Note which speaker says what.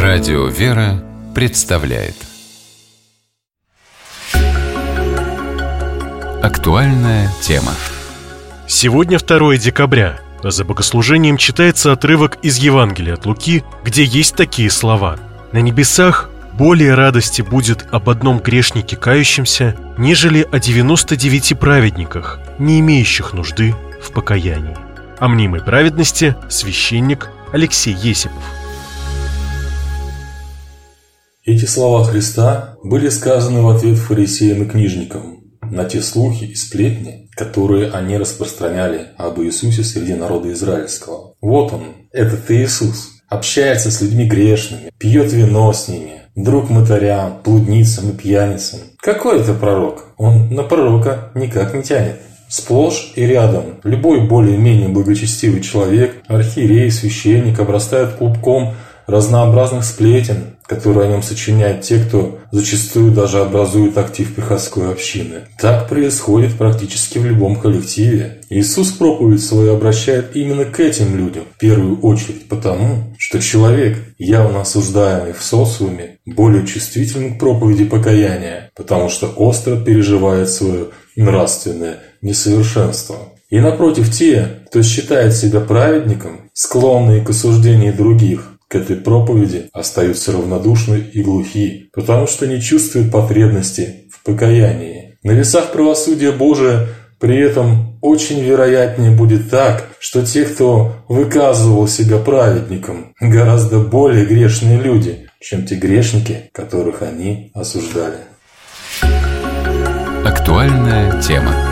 Speaker 1: Радио «Вера» представляет актуальная тема.
Speaker 2: Сегодня 2 декабря. За богослужением читается отрывок из Евангелия от Луки, где есть такие слова: «На небесах более радости будет об одном грешнике кающемся, нежели о 99 праведниках, не имеющих нужды в покаянии». О мнимой праведности священник Алексей Есипов.
Speaker 3: Эти слова Христа были сказаны в ответ фарисеям и книжникам на те слухи и сплетни, которые они распространяли об Иисусе среди народа израильского. Вот он, этот Иисус, общается с людьми грешными, пьет вино с ними, друг мытарям, блудницам и пьяницам. Какой это пророк? Он на пророка никак не тянет. Сплошь и рядом любой более-менее благочестивый человек, архиерей, священник обрастают клубком разнообразных сплетен, которые о нем сочиняют те, кто зачастую даже образует актив приходской общины. Так происходит практически в любом коллективе. Иисус проповедь свою обращает именно к этим людям, в первую очередь потому, что человек, явно осуждаемый в социуме, более чувствителен к проповеди покаяния, потому что остро переживает свое нравственное несовершенство. И напротив, те, кто считает себя праведником, склонные к осуждению других, к этой проповеди остаются равнодушны и глухи, потому что не чувствуют потребности в покаянии. На весах правосудия Божия при этом очень вероятнее будет так, что те, кто выказывал себя праведником, гораздо более грешные люди, чем те грешники, которых они осуждали.
Speaker 1: Актуальная тема.